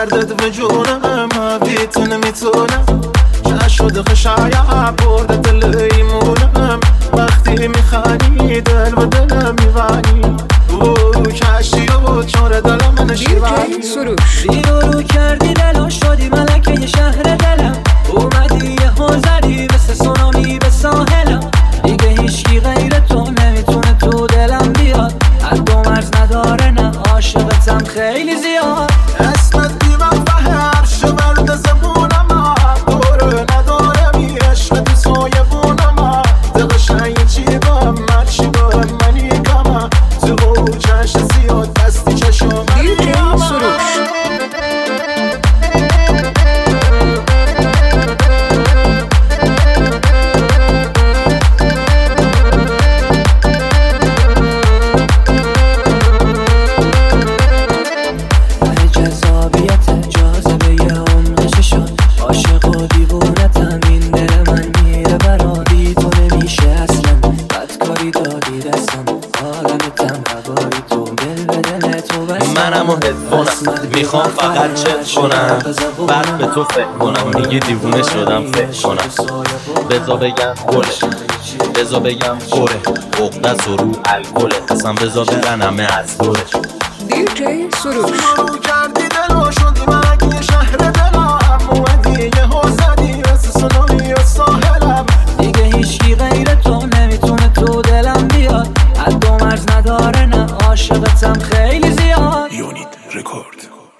دردت و جونم بیتون میتونم شده خشایا برده دل ایمونم وقتی میخانی دل و دلم میوانی او کشتی و چور دلم نشیوانی رو کردی دلم شدی ملکه شهر دلم اومدی یه ها زدی مثل سونامی به ساحلم دیگه هیچکی غیر تو نمیتونه تو دلم بیاد حد و مرز نداره نه عاشقتم خیلی زیاد اسمت بی‌وفا هرش ورد زبونم دوره نداره میعشق تو سایبونم دقشنگ چی با من چی با منی کما تو او چشم زیاد دستی چشم منی منم و هدفونم میخوام فقط چت کنم بعد به تو فکر کنم میگی دیوونه شدم فکر کنم بزا بگم گله بزا بگم خوره اقدس و رو الگله اصلا بزا برن همه از دوره DJ سروش